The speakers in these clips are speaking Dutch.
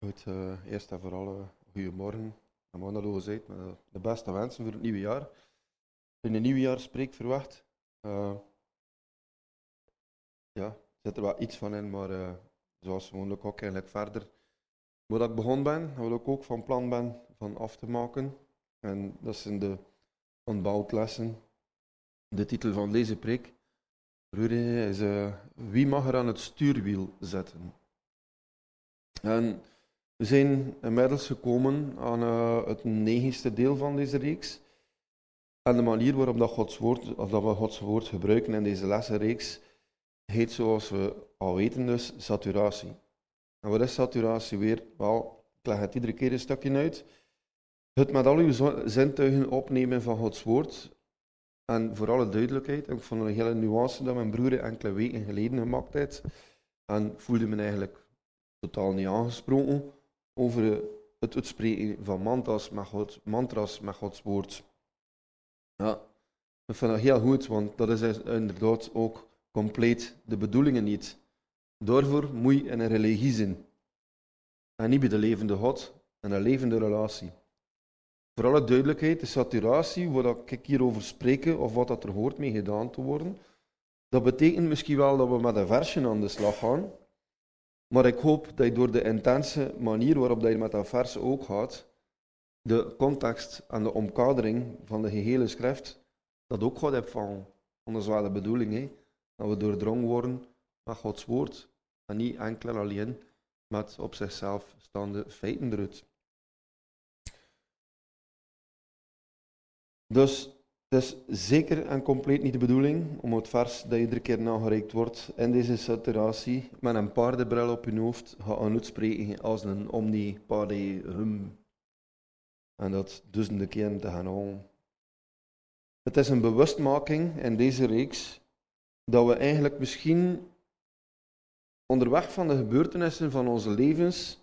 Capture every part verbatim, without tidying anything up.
Goed, uh, eerst en vooral uh, goedemorgen. En wat dat al gezegd, met de beste wensen voor het nieuwe jaar. In een nieuw jaar spreek verwacht. Uh, ja, er zit er wel iets van in, maar uh, zoals gewoonlijk ook eigenlijk verder. Waar ik begonnen ben, wat ik ook van plan ben van af te maken. En dat zijn de ontbouwklessen. De titel van deze preek is uh, Wie mag er aan het stuurwiel zitten? En we zijn inmiddels gekomen aan uh, het negenste deel van deze reeks. En de manier waarop dat Gods woord, of dat we Gods woord gebruiken in deze lessenreeks, heet zoals we al weten dus saturatie. En wat is saturatie weer? Wel, ik leg het iedere keer een stukje uit. Het met al uw zintuigen opnemen van Gods woord. En voor alle duidelijkheid, ik vond een hele nuance dat mijn broer enkele weken geleden gemaakt heeft. En voelde me eigenlijk totaal niet aangesproken over het uitspreken van mantras met, God, mantras met Gods woord. Ja, ik vind dat heel goed, want dat is inderdaad ook compleet de bedoelingen niet. Daarvoor moet je in een religie zijn. En niet bij de levende God, en een levende relatie. Voor alle duidelijkheid, de saturatie, waar ik hierover spreek, of wat dat er hoort mee gedaan te worden, dat betekent misschien wel dat we met een versje aan de slag gaan. Maar ik hoop dat je door de intense manier waarop je met dat vers ook gaat, de context en de omkadering van de gehele schrift, dat ook gaat opvangen. Anders was de bedoeling, hè, dat we doordrongen worden met Gods woord. En niet enkel en alleen met op zichzelf staande feiten eruit. Dus het is zeker en compleet niet de bedoeling om het vers dat iedere keer nagereikt wordt in deze saturatie met een paardenbril op je hoofd gaan uitspreken als een omni hum. En dat duizenden keren te gaan houden. Het is een bewustmaking in deze reeks dat we eigenlijk misschien onderweg van de gebeurtenissen van onze levens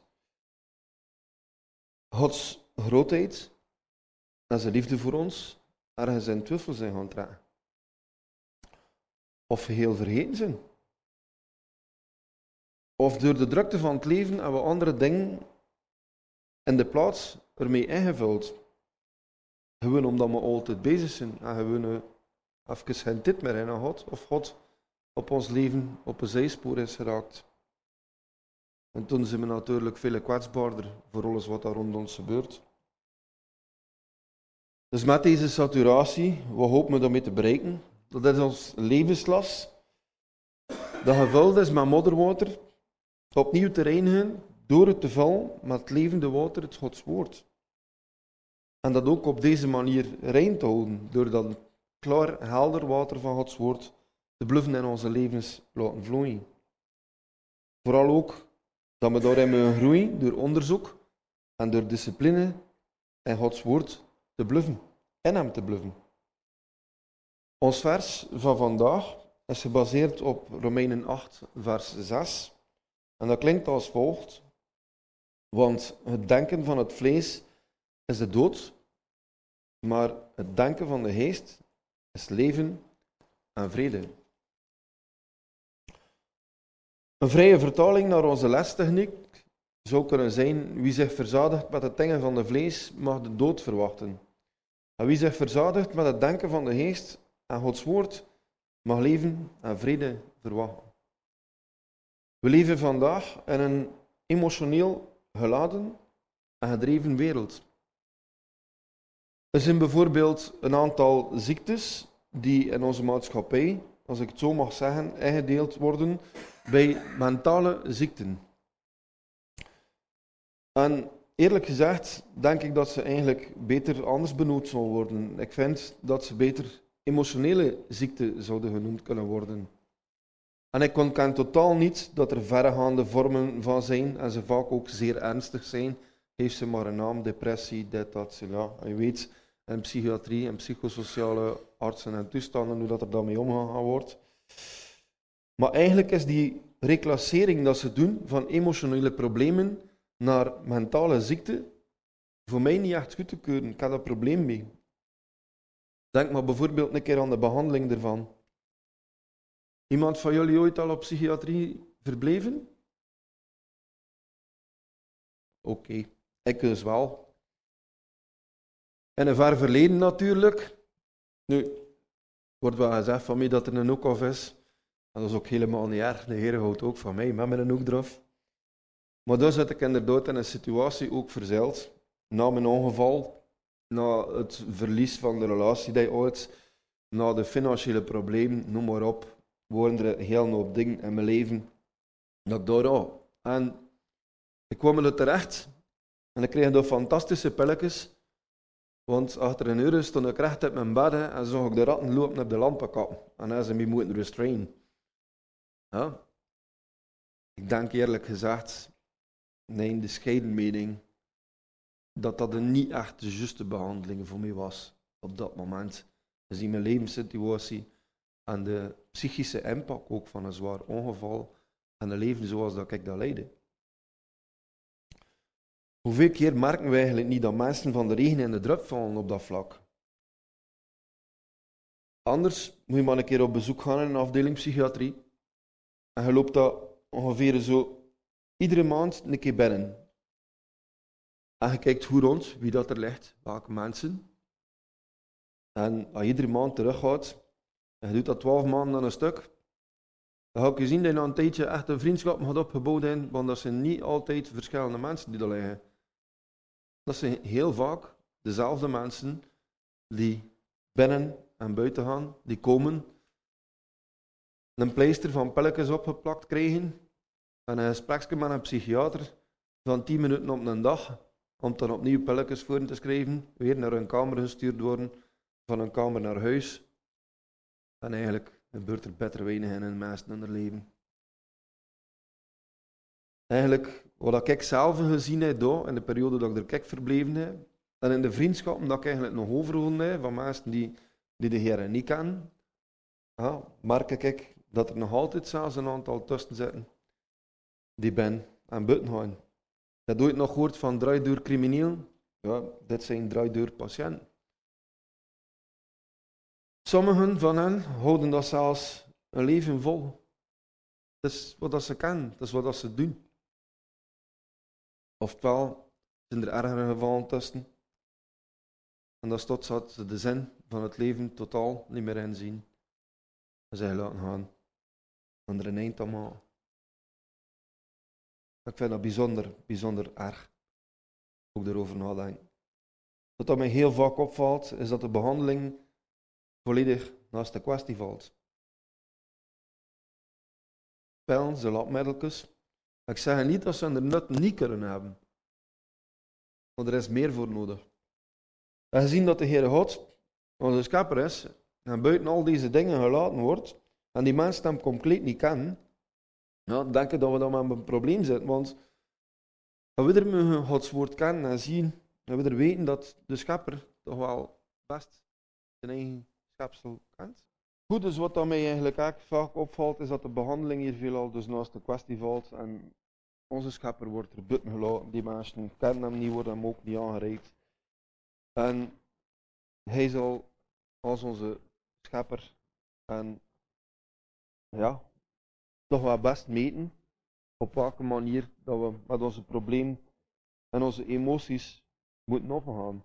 Gods grootheid en zijn liefde voor ons ergens in twijfel zijn gaan trekken. Of geheel vergeten zijn. Of door de drukte van het leven hebben we andere dingen in de plaats ermee ingevuld. Gewoon omdat we altijd bezig zijn en gewoon even geen tijd meer in aan God, of God op ons leven op een zijspoor is geraakt. En toen zijn we natuurlijk veel kwetsbaarder voor alles wat daar rond ons gebeurt. Dus met deze saturatie, wat hopen we daarmee te bereiken? Dat is ons levenslas, dat gevuld is met modderwater, opnieuw te reinigen door het te vullen met het levende water, het Gods woord. En dat ook op deze manier rein te houden, door dat klaar, helder water van Gods woord te bluffen in onze levens laten vloeien. Vooral ook dat we daarin mogen groeien door onderzoek en door discipline en Gods woord te bluffen, in hem te bluffen. Ons vers van vandaag is gebaseerd op Romeinen acht, vers zes. En dat klinkt als volgt. Want het denken van het vlees is de dood, maar het denken van de geest is leven en vrede. Een vrije vertaling naar onze lestechniek zou kunnen zijn: wie zich verzadigt met het dingen van de vlees, mag de dood verwachten. En wie zich verzadigt met het denken van de geest en Gods woord, mag leven en vrede verwachten. We leven vandaag in een emotioneel geladen en gedreven wereld. Er zijn bijvoorbeeld een aantal ziektes die in onze maatschappij, als ik het zo mag zeggen, ingedeeld worden bij mentale ziekten. En eerlijk gezegd denk ik dat ze eigenlijk beter anders benoemd zullen worden. Ik vind dat ze beter emotionele ziekten zouden genoemd kunnen worden. En ik ontken totaal niet dat er verregaande vormen van zijn en ze vaak ook zeer ernstig zijn. Heeft ze maar een naam, depressie, dit, dat, ja. Je weet, in psychiatrie en psychosociale artsen en toestanden hoe dat er daarmee omgegaan wordt. Maar eigenlijk is die reclassering dat ze doen van emotionele problemen naar mentale ziekte voor mij niet echt goed te keuren. Ik heb daar een probleem mee. Denk maar bijvoorbeeld een keer aan de behandeling ervan. Iemand van jullie ooit al op psychiatrie verbleven? Oké, okay. Ik dus wel. In een ver verleden natuurlijk. Nu, wordt wel gezegd van mij dat er een hoek af is. En dat is ook helemaal niet erg. De Heer houdt ook van mij, met mijn hoek eraf. Maar dan zit ik inderdaad in een situatie ook verzeild. Na mijn ongeval, na het verlies van de relatie die je had, na de financiële problemen, noem maar op, waren er een hele hoop dingen in mijn leven dat ik daar had. En ik kwam er terecht en ik kreeg daar fantastische pilletjes. Want achter een uur stond ik recht op mijn bed en zag ik de ratten lopen op de lampenkap. En dan ze me moeten restrainen. Ja. Ik denk eerlijk gezegd, nee, de scheidenmening, dat dat een niet echt de juiste behandeling voor mij was op dat moment. Gezien mijn levenssituatie en de psychische impact ook van een zwaar ongeval en een leven zoals dat ik dat leidde. Hoeveel keer merken we eigenlijk niet dat mensen van de regen in de drup vallen op dat vlak? Anders moet je maar een keer op bezoek gaan in een afdeling psychiatrie. En je loopt dat ongeveer zo iedere maand een keer binnen. En je kijkt hoe rond, wie dat er ligt, welke mensen. En als je iedere maand teruggaat, en je doet dat twaalf maanden aan een stuk, dan ga ik je zien dat je na een tijdje echt een vriendschap gaat opgebouwd hebben, want dat zijn niet altijd verschillende mensen die daar liggen. Dat zijn heel vaak dezelfde mensen die binnen en buiten gaan, die komen, een pleister van pilletjes opgeplakt krijgen en een gespreksje met een psychiater van tien minuten op een dag, om dan opnieuw pilletjes voor te schrijven, weer naar hun kamer gestuurd worden, van een kamer naar huis. En eigenlijk gebeurt er beter weinig in hun meesten in hun leven. Eigenlijk, wat ik zelf gezien heb daar, in de periode dat ik er kijk verbleven heb, en in de vriendschappen dat ik eigenlijk nog overgewonnen heb, van mensen die, die de Heer niet kennen, ja, merk ik dat er nog altijd zelfs een aantal tussen zitten die ben aan buiten gaan. Dat doe ik nog gehoord van draaideur criminelen. Ja, dit zijn draaideur patiënten. Sommigen van hen houden dat zelfs een leven vol. Dat is wat ze kennen, dat is wat ze doen. Oftewel zijn er ergere gevallen tussen. En dat is totdat ze de zin van het leven totaal niet meer inzien. En zij laten gaan. En er een eind aan maken. Ik vind dat bijzonder, bijzonder erg. Ook erover nadenken. Wat dat mij heel vaak opvalt, is dat de behandeling volledig naast de kwestie valt. Pijlen, ze labmiddeltjes. Ik zeg niet dat ze er nut niet kunnen hebben. Maar er is meer voor nodig. En gezien dat de Heere God onze schepper is, en buiten al deze dingen gelaten wordt, en die mensen hem compleet niet kennen, ja, denk ik dat we dan met een probleem zitten. Want als we er Gods woord kennen en zien, en we er weten dat de schepper toch wel best zijn eigen schepsel kent. Goed, dus wat dat mij eigenlijk ook vaak opvalt, is dat de behandeling hier veelal dus naast de kwestie valt. En onze schepper wordt er buiten gelaten. Die mensen kennen hem niet, worden hem ook niet aangereikt. En hij zal als onze schepper en ja, toch wel best meten op welke manier dat we met onze problemen en onze emoties moeten omgaan.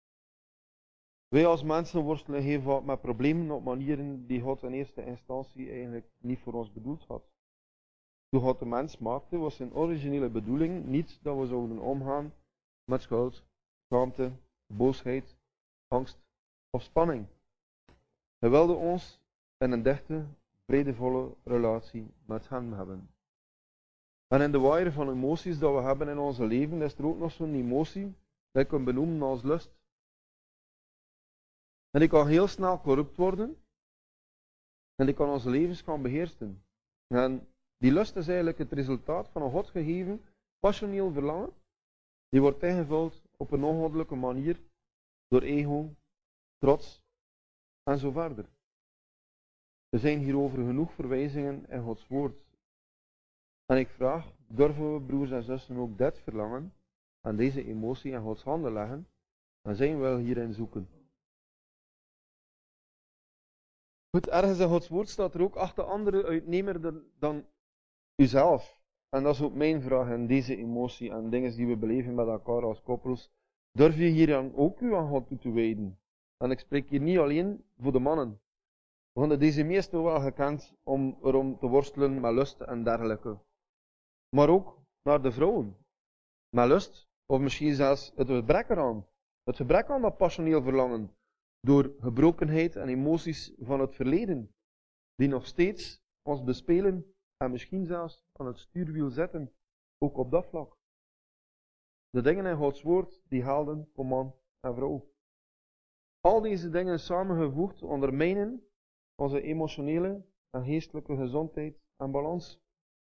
Wij als mensen worstelen heel vaak met problemen op manieren die God in eerste instantie eigenlijk niet voor ons bedoeld had. Toen God de mens maakte, was zijn originele bedoeling niet dat we zouden omgaan met schuld, schaamte, boosheid, angst of spanning. Hij wilde ons in een dichte, vredevolle relatie met hem hebben. En in de waaier van emoties dat we hebben in ons leven, is er ook nog zo'n emotie die ik kan benoemen als lust. En die kan heel snel corrupt worden. En die kan onze levens gaan beheersen. En die lust is eigenlijk het resultaat van een God gegeven, passioneel verlangen. Die wordt ingevuld op een ongoddelijke manier door ego, trots en zo verder. Er zijn hierover genoeg verwijzingen in Gods woord. En ik vraag, durven we broers en zussen ook dit verlangen en deze emotie in Gods handen leggen en zijn we wel hierin zoeken? Goed, ergens in Gods woord staat er ook, acht de andere uitnemer dan, dan uzelf. en dat is ook mijn vraag en deze emotie en dingen die we beleven met elkaar als koppels, durf je hier dan ook u aan God toe te wijden? En ik spreek hier niet alleen voor de mannen. We hebben deze meesten wel gekend om erom te worstelen met lust en dergelijke. Maar ook naar de vrouwen. Met lust, of misschien zelfs het gebrek eraan. Het gebrek aan dat passioneel verlangen. Door gebrokenheid en emoties van het verleden. Die nog steeds ons bespelen en misschien zelfs aan het stuurwiel zetten. Ook op dat vlak. De dingen in Gods woord, die gelden voor man en vrouw. Al deze dingen samengevoegd ondermijnen onze emotionele en geestelijke gezondheid en balans.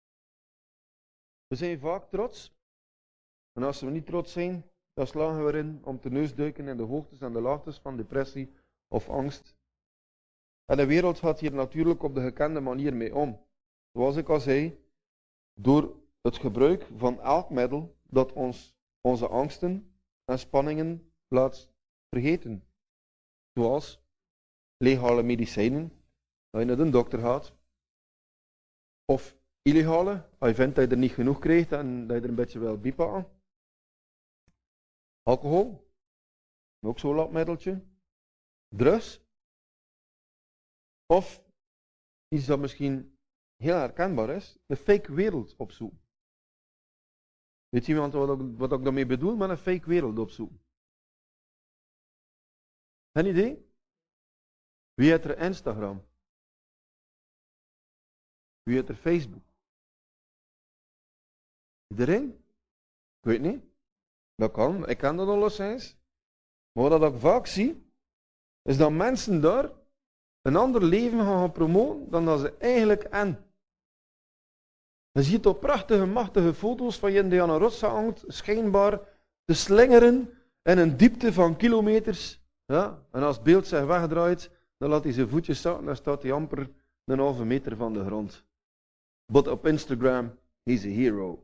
We zijn vaak trots. En als we niet trots zijn, dan slagen we erin om te neusduiken in de hoogtes en de laagtes van depressie of angst. En de wereld gaat hier natuurlijk op de gekende manier mee om. Zoals ik al zei, door het gebruik van elk middel dat ons onze angsten en spanningen laat vergeten. Zoals legale medicijnen, dat je naar de dokter gaat. Of illegale, als je vindt dat je er niet genoeg krijgt en dat je er een beetje wil bijpakken. Alcohol, ook zo'n lapmiddeltje. Drugs. Of iets dat misschien heel herkenbaar is, de fake wereld opzoeken. Weet iemand wat ik, wat ik daarmee bedoel met een fake wereld opzoeken? Geen idee? Wie heeft er Instagram? Wie heeft er Facebook? Iedereen? Ik weet niet. Dat kan, ik ken dat alleszins. Maar wat ik vaak zie, is dat mensen daar een ander leven gaan promoten dan dat ze eigenlijk en. Je ziet op prachtige, machtige foto's van je die aan een rots hangt, schijnbaar te slingeren in een diepte van kilometers. Ja? En als het beeld zich wegdraait, dan laat hij zijn voetjes zakken, dan staat hij amper een halve meter van de grond. But op Instagram, he's a hero.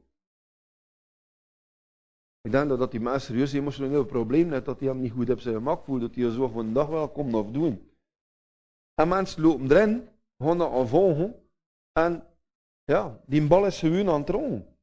Ik denk dat die mensen serieus emotioneel probleem heeft, dat hij hem niet goed op zijn gemak voelt, dat hij zo van een dag wel komt of doen. En mensen lopen erin, gaan dat aan volgen, en ja, die bal is gewoon aan het rollen.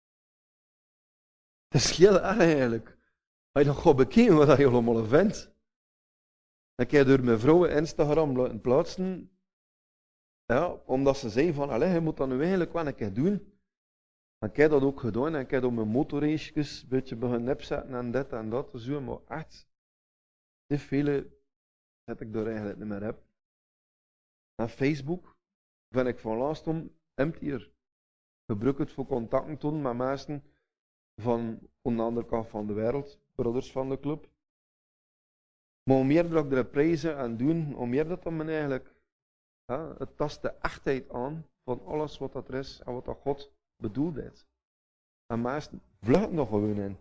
Het is heel erg eigenlijk. Als je dan gaat bekijken wat je allemaal vindt. Ik heb door mijn vrouwen Instagram laten plaatsen, ja, omdat ze zei van, allee, je moet dat nu eigenlijk wel een keer doen. En ik heb dat ook gedaan en ik heb op mijn motorracejes een beetje beginnen opzetten en dit en dat. Zo, maar echt, te vele zet ik daar eigenlijk niet meer op. En Facebook vind ik van laatst om emptier. Gebruik het voor contacten te doen met mensen van aan de andere kant van de wereld, brothers van de club. Maar hoe meer dat ik er prijzen en doen, hoe meer dat dan men eigenlijk, ja, het tast de echtheid aan van alles wat dat er is en wat dat God bedoeld heeft. En mensen vluchten nog gewoon in.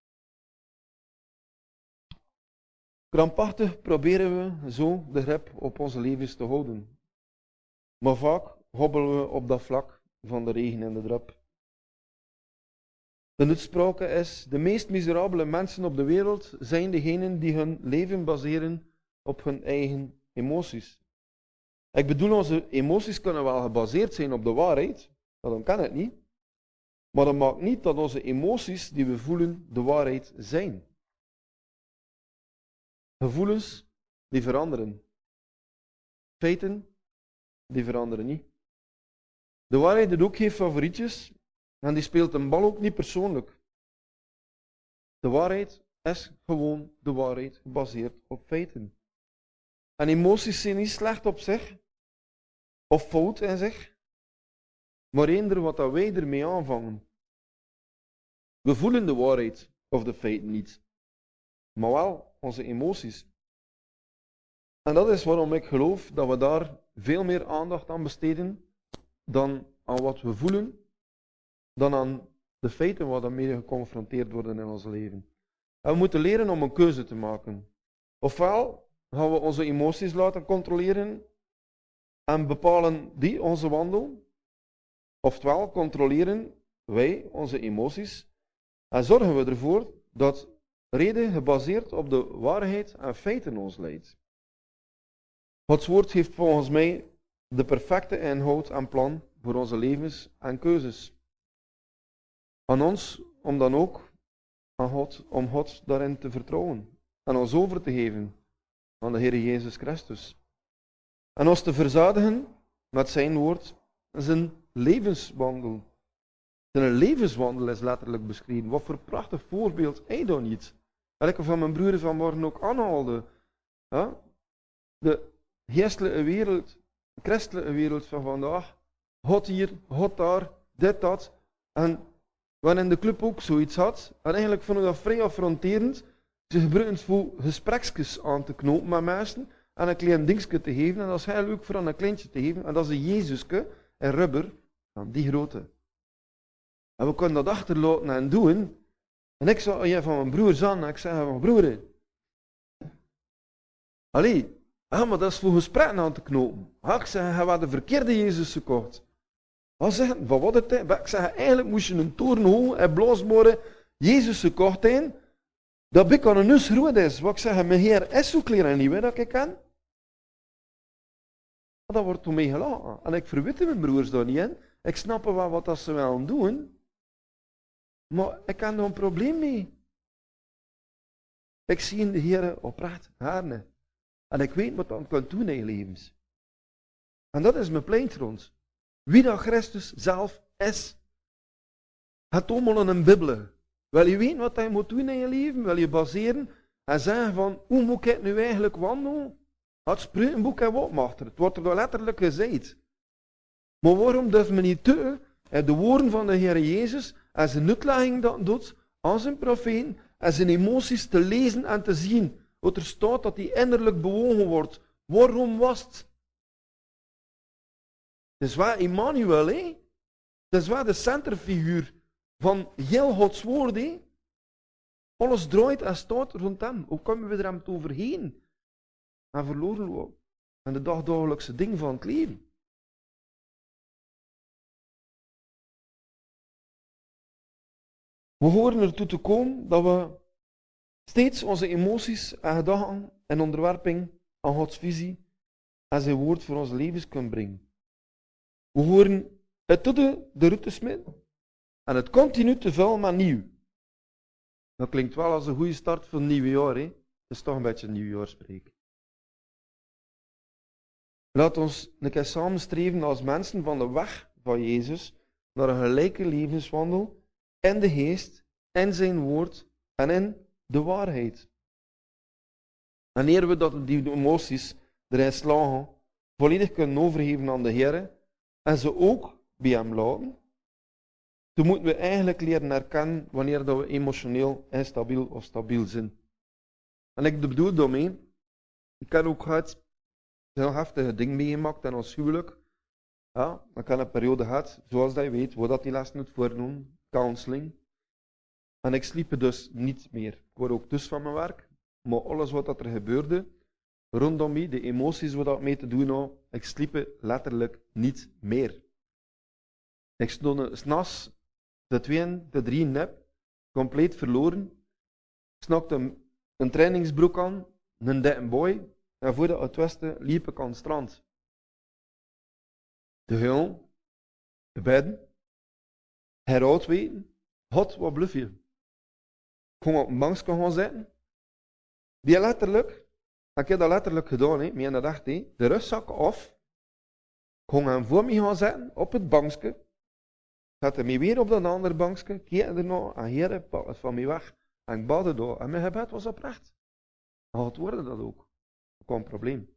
Krampachtig proberen we zo de grip op onze levens te houden. Maar vaak hobbelen we op dat vlak van de regen en de drup. De uitspraak is, de meest miserabele mensen op de wereld zijn degenen die hun leven baseren op hun eigen emoties. Ik bedoel, onze emoties kunnen wel gebaseerd zijn op de waarheid, dan kan het niet. Maar dat maakt niet dat onze emoties die we voelen de waarheid zijn. Gevoelens die veranderen. Feiten die veranderen niet. De waarheid heeft ook geen favorietjes en die speelt een bal ook niet persoonlijk. De waarheid is gewoon de waarheid gebaseerd op feiten. En emoties zijn niet slecht op zich of fout in zich, maar eender wat dat wij ermee aanvangen. We voelen de waarheid of de feiten niet, maar wel onze emoties. En dat is waarom ik geloof dat we daar veel meer aandacht aan besteden dan aan wat we voelen, dan aan de feiten waar we mee geconfronteerd worden in ons leven. En we moeten leren om een keuze te maken. Ofwel gaan we onze emoties laten controleren en bepalen die onze wandel, oftewel controleren wij onze emoties en zorgen we ervoor dat reden gebaseerd op de waarheid en feiten ons leidt. Gods woord heeft volgens mij de perfecte inhoud en plan voor onze levens en keuzes. Aan ons om dan ook aan God, om God daarin te vertrouwen. En ons over te geven aan de Heer Jezus Christus. En ons te verzadigen met zijn woord, zijn levenswandel. Zijn levenswandel is letterlijk beschreven. Wat voor prachtig voorbeeld hij dan niet. Dat ik van mijn broer vanmorgen ook aanhaalde. Ja? De geestelijke wereld, de christelijke wereld van vandaag. God hier, God daar, dit, dat. En wanneer in de club ook zoiets had. En eigenlijk vond ik dat vrij affronterend. Ze gebruiken het voor gespreksjes aan te knopen met mensen. En een klein dingetje te geven. En dat is heel leuk voor aan een kleintje te geven. En dat is een Jezusje en rubber. Dan die grote. En we kunnen dat achterlaten en doen. En ik zou je van mijn broer aan. En ik zeg van broer. Allee. Ah, maar dat is voor gesprekken aan te knopen. Ah, ik zeg, hij had de verkeerde Jezus gekocht. Wat zeggen? Wat was het? Ik zeg, eigenlijk moest je een toren hoog en blaasbare Jezus gekocht hebben. Dat ik aan een neus groot is. Wat ik zeg, mijn Heer is zo klein en niet, weet dat ik ken. Maar dat wordt toen mee gelaten. En ik verwitte mijn broers daar niet in. Ik snap wel wat dat ze willen doen. Maar ik heb er een probleem mee. Ik zie in de Heer oprecht haren. En ik weet wat dat kan doen in je levens. En dat is mijn pleit rond. Wie dat Christus zelf is. Het allemaal in een Bijbel. Wil je weten wat je moet doen in je leven? Wil je baseren en zeggen van, hoe moet ik het nu eigenlijk wandelen? Het spreukenboek en wat mag er? Het wordt er wel letterlijk gezegd. Maar waarom durft men niet te, de woorden van de Heer Jezus, en zijn uitlegging dat doet, aan zijn profeet, en zijn emoties te lezen en te zien, wat er staat dat hij innerlijk bewogen wordt. Waarom was het? Het is waar Emmanuel, hè? Het is waar de centerfiguur van heel Gods woord, hè? Alles draait en staat rond hem. Hoe komen we er hem overheen? En verloren lopen. En de dagdagelijkse dingen van het leven. We horen ertoe te komen dat we steeds onze emoties en gedachten en onderwerping aan Gods visie en zijn woord voor onze levens kunnen brengen. We horen het tot de, de route smitten en het continu te vullen met nieuw. Dat klinkt wel als een goede start voor het nieuwe jaar. Hè? Het is toch een beetje een nieuwjaarspreek. Laat ons een keer samen streven als mensen van de weg van Jezus naar een gelijke levenswandel in de geest, in zijn woord en in de waarheid. Wanneer we dat die emoties erin slagen, volledig kunnen overgeven aan de Heer en ze ook bij hem laten, dan moeten we eigenlijk leren herkennen wanneer dat we emotioneel instabiel of stabiel zijn. En ik bedoel daarmee, ik heb ook gehad heel heftige dingen meegemaakt in ons huwelijk. Ja, ik heb een periode gehad, zoals dat je weet, waar dat die les moet voordoen, counseling. En ik sliep dus niet meer. Ik word ook dus van mijn werk. Maar alles wat er gebeurde, rondom mij, de emoties wat dat mee te doen had, ik sliep letterlijk niet meer. Ik stond 's nachts de twee, de drie nep, compleet verloren. Ik snakte een, een trainingsbroek aan, een dikke boy, en voordat ik het wist, liep ik aan het strand. De huil, de bedden, heruit weten, God, wat bluf je? Ik kon op een bankje gaan zitten. Die letterlijk, ik heb dat letterlijk gedaan, hè, maar dat dacht hij, de rugzak af. Ik kon hem voor me gaan zitten, op het bankje. Zette mij weer op dat andere bankje, keek ernaar en hier pak het van mij weg. En ik badde daar. En mijn gebed was oprecht. En het worden dat ook. Dat kwam een probleem.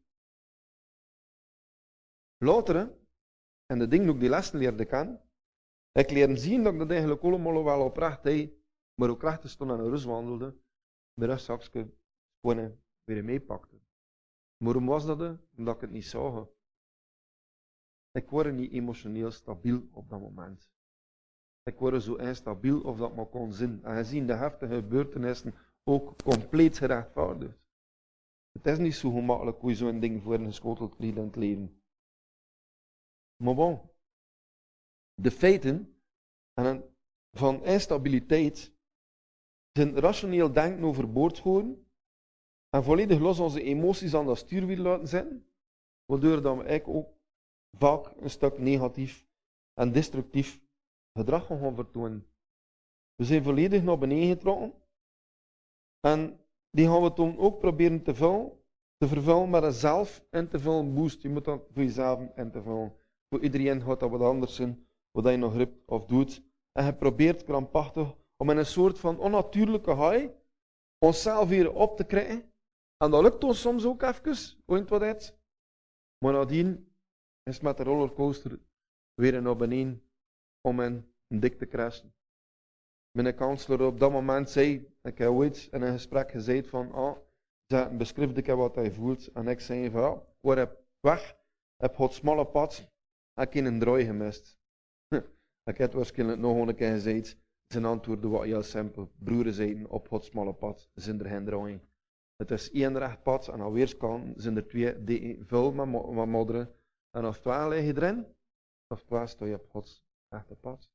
Later, en de dingen ook die lessen leerde kennen, ik leerde zien dat ik dat eigenlijk allemaal wel oprecht deed, maar ook recht stond aan een rust wandelde, mijn rugzakje gewoon weer meepakte. Waarom was dat? Omdat ik het niet zag. Ik word niet emotioneel stabiel op dat moment. Ik word zo instabiel of dat maar kon zijn. En gezien de heftige gebeurtenissen ook compleet gerechtvaardigd. Het is niet zo gemakkelijk hoe je zo'n ding voor een geschoteld krijgt in het leven. Maar bon, de feiten van instabiliteit zijn rationeel denken overboord gooien en volledig los onze emoties aan dat stuurwiel laten zitten, waardoor dat we eigenlijk ook vaak een stuk negatief en destructief gedrag gaan vertonen. We zijn volledig naar beneden getrokken. En die gaan we toen ook proberen te vullen, te vervullen met een zelf in te vullen boost. Je moet dat voor jezelf in te vullen. Voor iedereen gaat dat wat anders zijn, wat je nog roept of doet. En je probeert krampachtig om in een soort van onnatuurlijke high onszelf weer op te krijgen. En dat lukt ons soms ook even, ooit wat uit. Maar nadien is met de rollercoaster weer naar beneden om in een dik te crashen. Mijn counselor op dat moment zei, ik heb ooit in een gesprek gezegd van, ah, ze beschrijf ik wat hij voelt. En ik zei van, ja, ik word weg, heb het smalle pad, en ik heb een draai gemist. Ik heb waarschijnlijk nog een keer gezegd, zijn antwoorden was heel simpel. Broeren zeiden op het smalle pad, zijn er geen draaien. Het is één recht pad en aan weerskanten zijn er twee die vul met, mo met modderen. En oftewel lig je erin, oftewel sta je op het echte pad.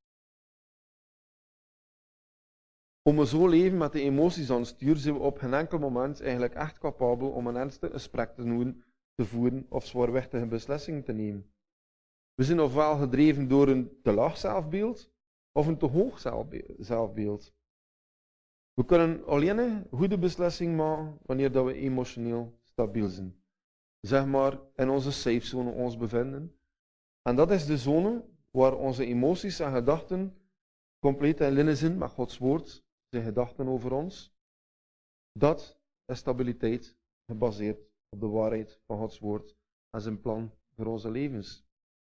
Om we zo leven met de emoties aan het stuur, zijn we op geen enkel moment eigenlijk echt capabel om een ernstig gesprek te, doen, te voeren of zwaarwichtige beslissingen te nemen. We zijn ofwel gedreven door een te laag zelfbeeld of een te hoog zelfbeeld. We kunnen alleen een goede beslissing maken wanneer dat we emotioneel stabiel zijn. Zeg maar in onze safe zone ons bevinden. En dat is de zone waar onze emoties en gedachten compleet in lijn zijn met Gods woord, zijn gedachten over ons. Dat is stabiliteit gebaseerd op de waarheid van Gods woord en zijn plan voor onze levens.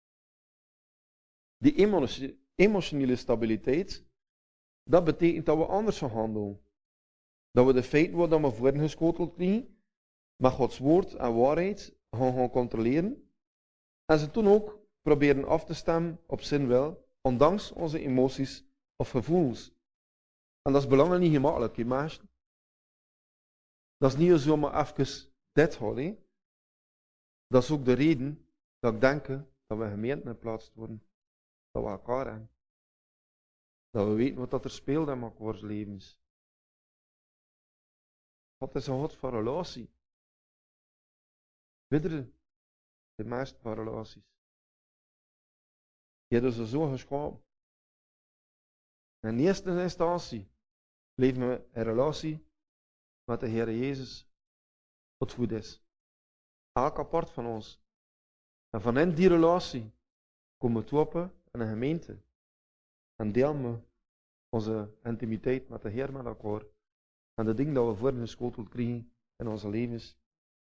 Die emotionele stabiliteit, dat betekent dat we anders gaan handelen. Dat we de feiten wat we voorgeschoteld krijgen, met Gods woord en waarheid gaan, gaan controleren. En ze toen ook proberen af te stemmen op zijn wil, ondanks onze emoties of gevoelens. En dat is belangrijk niet gemakkelijk, hè, meisje. Dat is niet zomaar even dit houden. Dat is ook de reden dat ik denk dat we gemeenten geplaatst worden. Dat we elkaar hebben. Dat we weten wat er speelt in elkaars levens. Wat is een God van relatie? Widder, de meeste van relaties. Je hebt ze zo geschapen. In eerste instantie leven we in relatie met de Heer Jezus, wat goed is. Elk apart van ons. En vanuit die relatie komen we toe in een gemeente. En delen we onze intimiteit met de Heer met elkaar. En de dingen dat we voorgeschoteld krijgen in onze levens.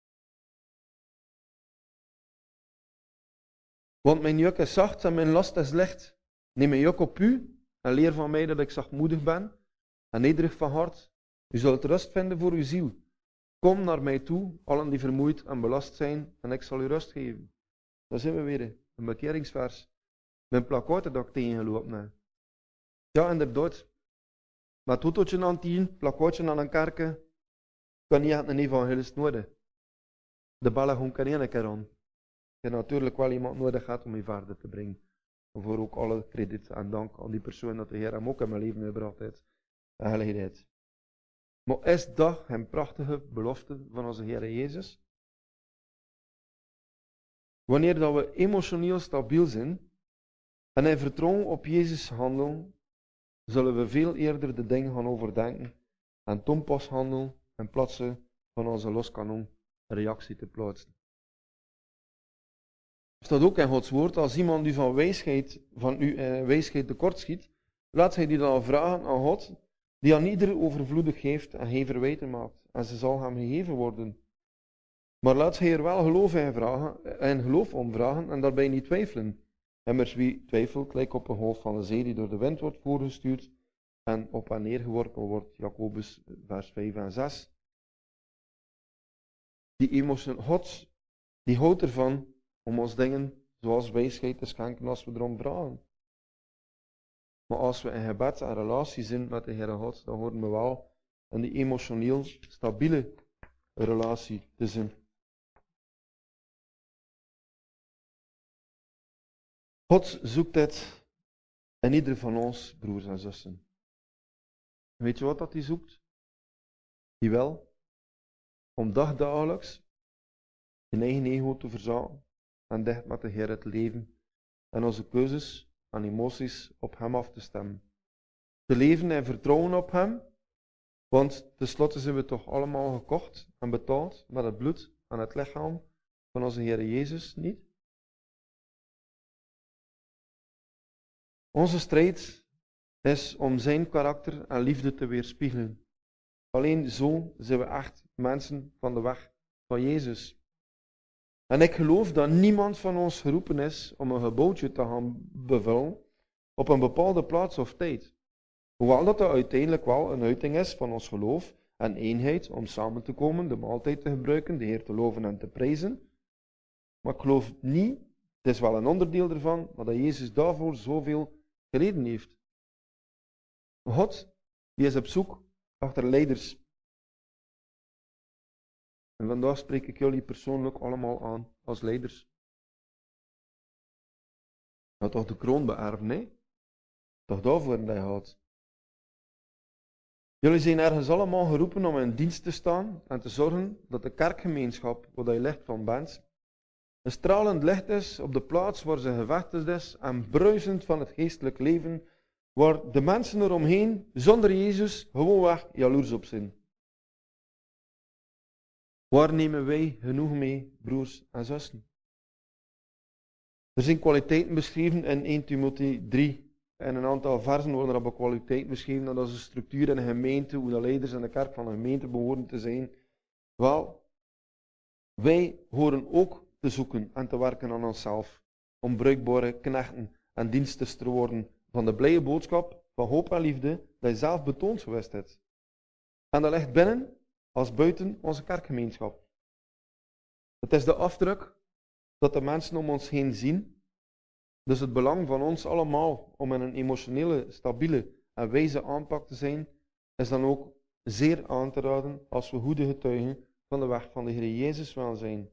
Want mijn juk is zacht en mijn last is licht. Neem mijn juk op u en leer van mij dat ik zachtmoedig ben en nederig van hart. U zult rust vinden voor uw ziel. Kom naar mij toe, allen die vermoeid en belast zijn, en ik zal u rust geven. Daar zijn we weer, een bekeringsvers. Mijn plakkaten dat ik tegengelopen heb. Ja, inderdaad. Met totootje aan tien, plakkaatje aan een kerken, kan niet echt een evangelist nodig. De ballen gewoon kan één keer aan. Je natuurlijk wel iemand nodig gaat om je verder te brengen. Voor ook alle krediet en dank aan die persoon dat de Heer hem ook in mijn leven gebracht heeft. En gelegenheid. Maar is dat een prachtige belofte van onze Heer Jezus? Wanneer dat we emotioneel stabiel zijn en in vertrouwen op Jezus handelen, zullen we veel eerder de dingen gaan overdenken en toen pas handelen in plaats van onze loskanon een reactie te plaatsen. Er staat ook in Gods woord, als iemand u van wijsheid, van u, eh, wijsheid tekortschiet, laat hij die dan vragen aan God, die aan ieder overvloedig geeft en geen verwijten maakt, en ze zal hem gegeven worden. Maar laat hij er wel geloof in vragen, en geloof om vragen en daarbij niet twijfelen. Immers wie twijfelt, lijkt op een golf van de zee die door de wind wordt voorgestuurd en op en neer geworpen wordt, Jacobus vers vijf en zes. Die emotie, God, die houdt ervan om ons dingen zoals wijsheid te schenken als we erom vragen. Maar als we in gebed en relatie zijn met de Heere God, dan horen we wel in die emotioneel stabiele relatie te zijn. God zoekt dit in ieder van ons, broers en zussen. Weet je wat dat hij zoekt? Die wil om dagdagelijks in eigen ego te verzaken en dicht met de Heer te leven en onze keuzes en emoties op hem af te stemmen. te leven en vertrouwen op hem. Want tenslotte zijn we toch allemaal gekocht en betaald met het bloed en het lichaam van onze Heer Jezus, niet? Onze strijd is om zijn karakter en liefde te weerspiegelen. Alleen zo zijn we echt mensen van de weg van Jezus. En ik geloof dat niemand van ons geroepen is om een gebouwtje te gaan bevullen op een bepaalde plaats of tijd. Hoewel dat er uiteindelijk wel een uiting is van ons geloof en eenheid om samen te komen, de maaltijd te gebruiken, de Heer te loven en te prijzen. Maar ik geloof niet, het is wel een onderdeel ervan, maar dat Jezus daarvoor zoveel geleden heeft. God, die is op zoek achter leiders. En vandaag spreek ik jullie persoonlijk allemaal aan als leiders. Je toch de kroon beërven, hè? Toch daarvoor dat je gaat. Jullie zijn ergens allemaal geroepen om in dienst te staan en te zorgen dat de kerkgemeenschap, waar je licht van bent, een stralend licht is op de plaats waar ze gevestigd is en bruisend van het geestelijk leven, waar de mensen eromheen zonder Jezus gewoonweg jaloers op zijn. Waar nemen wij genoeg mee, broers en zussen? Er zijn kwaliteiten beschreven in eerste Timotheüs drie. En een aantal versen worden er op kwaliteit beschreven. Dat is een structuur in een gemeente, hoe de leiders in de kerk van een gemeente behoren te zijn. Wel, wij horen ook te zoeken en te werken aan onszelf. Om bruikbare knechten en diensters te worden van de blije boodschap van hoop en liefde dat je zelf betoond geweest hebt. En dat ligt binnen als buiten onze kerkgemeenschap. Het is de afdruk dat de mensen om ons heen zien. Dus het belang van ons allemaal om in een emotionele, stabiele en wijze aanpak te zijn, is dan ook zeer aan te raden als we goede getuigen van de weg van de Heer Jezus willen zijn.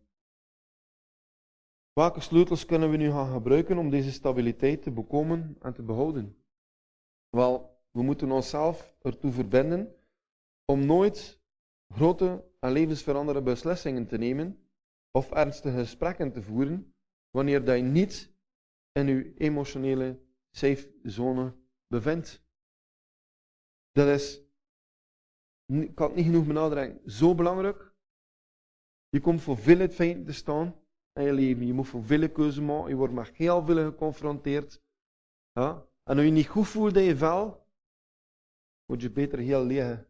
Welke sleutels kunnen we nu gaan gebruiken om deze stabiliteit te bekomen en te behouden? Wel, we moeten onszelf ertoe verbinden om nooit grote en levensveranderende beslissingen te nemen of ernstige gesprekken te voeren wanneer dat je niet in uw emotionele safe zone bevindt. Dat is, ik kan het niet genoeg benadrukken, zo belangrijk. Je komt voor veel feiten te staan in je leven. Je moet voor veel keuzes maken. Je wordt met heel veel geconfronteerd. Ja? En als je niet goed voelt in je vel, moet je beter heel liggen.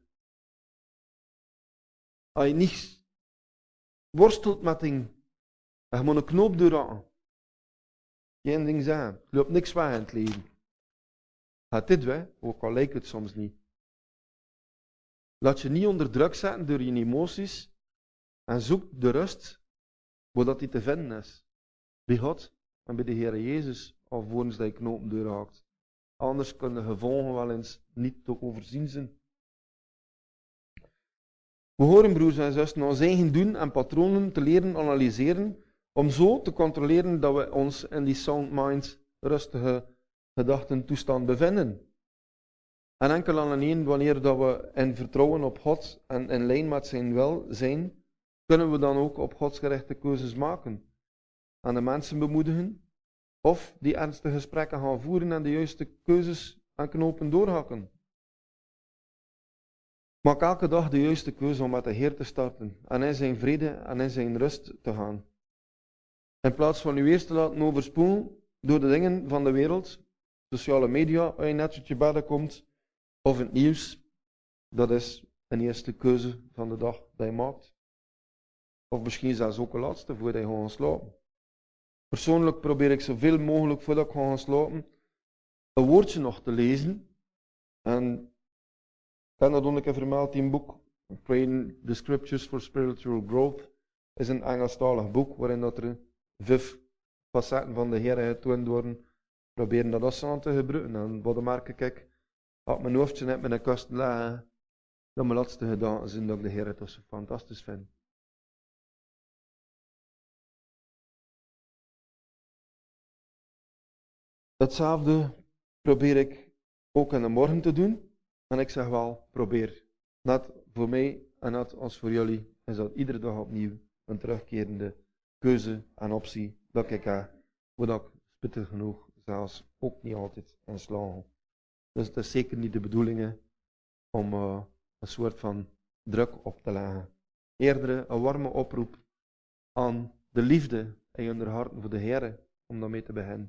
Als je niet worstelt met dingen, en je moet een knoop doorhakken. Geen ding zeggen. Er loopt niks weg in het leven. Gaat dit weg, ook al lijkt het soms niet. Laat je niet onder druk zetten door je emoties en zoek de rust waar dat die te vinden is. Bij God en bij de Heer Jezus, alvorens dat je knopen doorhaakt. Anders kunnen de gevolgen wel eens niet te overzien zijn. We horen, broers en zussen, ons eigen doen en patronen te leren analyseren, om zo te controleren dat we ons in die sound mind, rustige gedachtentoestand bevinden. En enkel en alleen wanneer dat we in vertrouwen op God en in lijn met zijn wil zijn, kunnen we dan ook op godsgerichte keuzes maken. En de mensen bemoedigen, of die ernstige gesprekken gaan voeren en de juiste keuzes en knopen doorhakken. Maak elke dag de juiste keuze om met de Heer te starten en in zijn vrede en in zijn rust te gaan. In plaats van u eerst te laten overspoelen door de dingen van de wereld, sociale media, als je net uit je bed komt, of het nieuws, dat is een eerste keuze van de dag dat je maakt. Of misschien zelfs ook een laatste voordat je gaat slapen. Persoonlijk probeer ik zoveel mogelijk voordat ik ga slapen een woordje nog te lezen. En ik heb dat ook een keer vermeld in een boek, Praying the Scriptures for Spiritual Growth, is een Engelstalig boek waarin dat er vijf facetten van de Heer getoond worden. Proberen dat als aan te gebruiken. En wat merk ik, als mijn hoofdje net met een kast leggen, dat mijn laatste gedachten zijn dat ik de Heer het zo fantastisch vind. Hetzelfde probeer ik ook in de morgen te doen. En ik zeg wel, probeer. Net voor mij en net als voor jullie is dat iedere dag opnieuw een terugkerende keuze en optie dat ik heb, waar ik spittig genoeg zelfs ook niet altijd in slaag. Dus het is zeker niet de bedoeling hè, om uh, een soort van druk op te leggen. Eerder een warme oproep aan de liefde in hun harten voor de Heer, om daarmee te beginnen.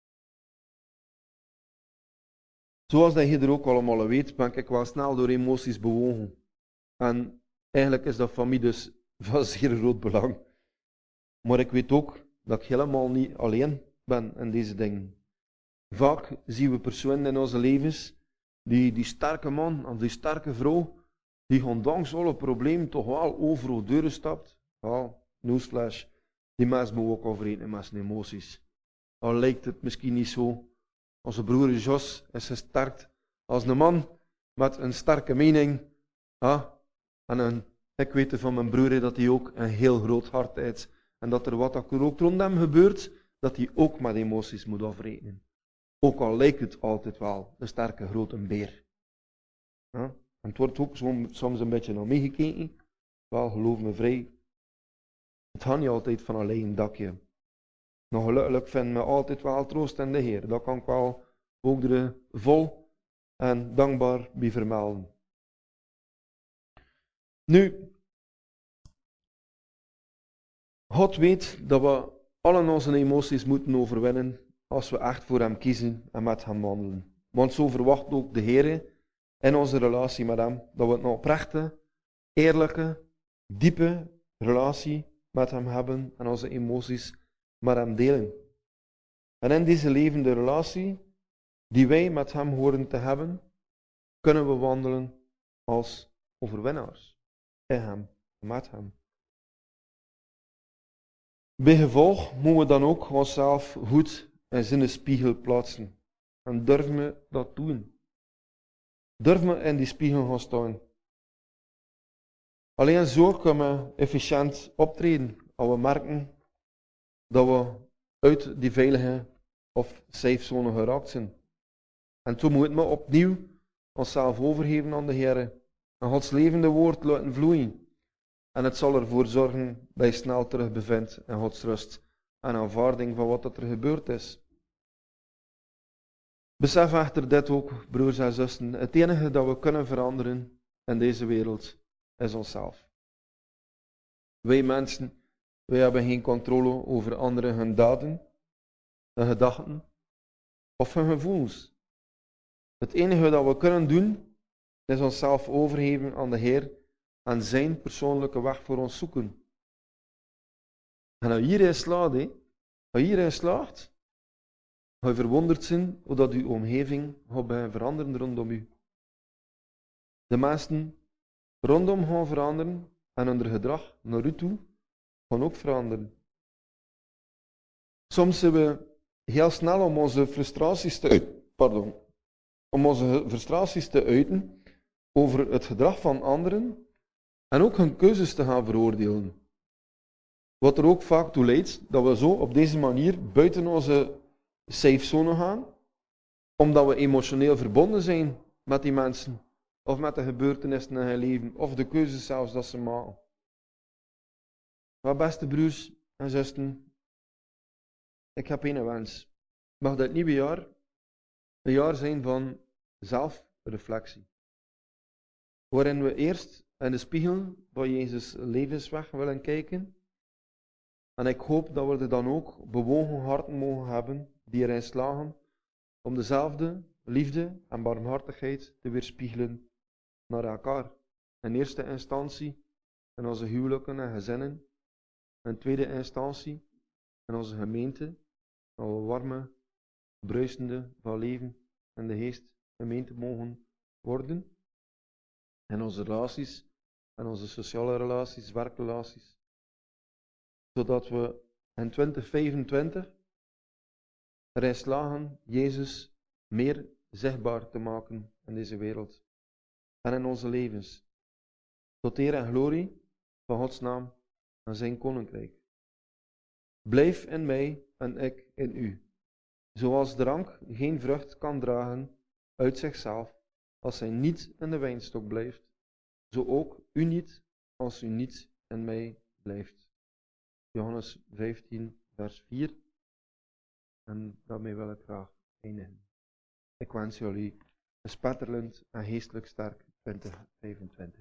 Zoals dat je er ook allemaal weet, ben ik wel snel door emoties bewogen. En eigenlijk is dat voor mij dus van zeer groot belang. Maar ik weet ook dat ik helemaal niet alleen ben in deze dingen. Vaak zien we personen in onze levens, die, die sterke man of die sterke vrouw, die ondanks alle problemen toch wel overal deuren stapt. Ja, newsflash, die mensen moeten ook overeten met zijn emoties. Al lijkt het misschien niet zo. Onze broer Jos is gesterkt als een man met een sterke mening. Ja, en een, ik weet van mijn broer dat hij ook een heel groot hart heeft. En dat er wat er ook rond hem gebeurt, dat hij ook met emoties moet afrekenen. Ook al lijkt het altijd wel een sterke grote beer. Ja? En het wordt ook soms een beetje naar meegekeken. Wel, geloof me vrij, het gaat niet altijd van alleen een dakje. Nog gelukkig vind ik me altijd wel troost in de Heer. Dat kan ik wel ook er vol en dankbaar bij vermelden. Nu, God weet dat we alle onze emoties moeten overwinnen als we echt voor hem kiezen en met hem wandelen. Want zo verwacht ook de Heer in onze relatie met hem, dat we een oprechte, eerlijke, diepe relatie met hem hebben en onze emoties met hem delen. En in deze levende relatie, die wij met hem horen te hebben, kunnen we wandelen als overwinnaars. In hem, met hem. Bij gevolg moeten we dan ook onszelf goed in zijn spiegel plaatsen. En durven we dat doen. Durven we in die spiegel gaan staan. Alleen zo kunnen we efficiënt optreden. Als we merken dat we uit die veilige of safe zone geraakt zijn. En toen moeten we opnieuw onszelf overgeven aan de Heer. En Gods levende woord laten vloeien. En het zal ervoor zorgen dat je snel terug bevindt in Gods rust en aanvaarding van wat er gebeurd is. Besef echter dit ook, broers en zussen. Het enige dat we kunnen veranderen in deze wereld is onszelf. Wij mensen, wij hebben geen controle over anderen hun daden, hun gedachten of hun gevoelens. Het enige dat we kunnen doen, is onszelf overgeven aan de Heer en zijn persoonlijke weg voor ons zoeken. En als je hierin slaagt, als je hierin slaagt, ga je verwonderd zijn hoe dat uw omgeving gaat bij veranderen rondom u. De mensen rondom gaan veranderen en hun gedrag naar u toe gaan ook veranderen. Soms zijn we heel snel om onze frustraties te uiten, pardon, om onze frustraties te uiten over het gedrag van anderen en ook hun keuzes te gaan veroordelen. Wat er ook vaak toe leidt dat we zo op deze manier buiten onze safe zone gaan, omdat we emotioneel verbonden zijn met die mensen, of met de gebeurtenissen in hun leven, of de keuzes zelfs dat ze maken. Maar beste broers en zussen, ik heb één wens. Mag dit nieuwe jaar een jaar zijn van zelfreflectie. Waarin we eerst in de spiegel van Jezus' levensweg willen kijken. En ik hoop dat we er dan ook bewogen harten mogen hebben die erin slagen om dezelfde liefde en barmhartigheid te weerspiegelen naar elkaar. In eerste instantie in onze huwelijken en gezinnen. In tweede instantie in onze gemeente. Dat we warme, bruisende van leven en de geest gemeente mogen worden. In onze relaties, en onze sociale relaties, werkrelaties. Zodat we in twintig vijfentwintig erin slagen Jezus meer zichtbaar te maken in deze wereld. En in onze levens. Tot eer en glorie van Gods naam en zijn koninkrijk. Blijf in mij en ik in u. Zoals drank geen vrucht kan dragen uit zichzelf, als hij niet in de wijnstok blijft, zo ook u niet, als u niet in mij blijft. Johannes vijftien, vers vier. En daarmee wil ik graag eindigen. Ik wens jullie spetterend en geestelijk sterk twintig vijfentwintig.